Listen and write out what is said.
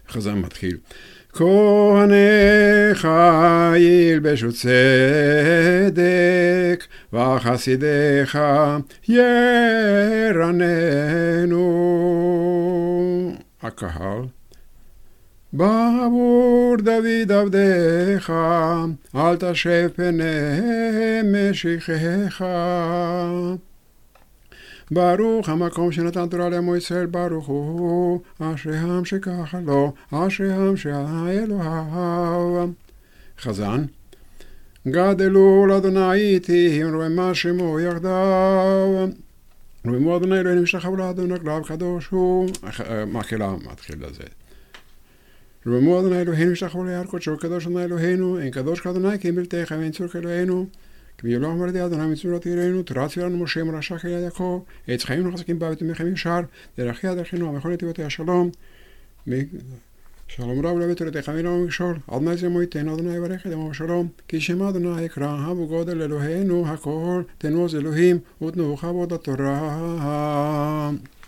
חזן מתחיל. כהניך ילבשו צדק, וחסידיך ירננו. הקהל. בעבור דוד עבדך, אל תשב פני משיחך. ברוך המקום שנתן תורה לעמו ישראל, ברוך הוא, אשריהם שככה לו, אשריהם שהאלוהיו. חזן. גדלו לאדוני איתי, רוממה שמו יחדיו. רוממו אדוני אלוהינו משתחוו לאדוני רגליו קדוש הוא. מקהלה מתחיל לזה. רוממו אדוני אלוהינו משתחוו להר קודשו קדוש אדוני אלוהינו, אין קדוש כאדוני כי אם בלתך ואין צור כאלוהינו. כי לא אמר לי אדוני מצוות יראינו, תורה ציוונו משה מרשע כיד יעקב, עץ חיים וחזקים בה ותמיכם ישר, דרכי דרכינו המכל נתיבותי השלום. שלום רב לבית תורתך ואין מכשול, אדוני זה מויתנו, אדוני יברך את עמו בשלום, כי שם אדוני יקרא, הבו גודל אלוהינו הכל, תנו אז אלוהים ותנו כבוד התורה.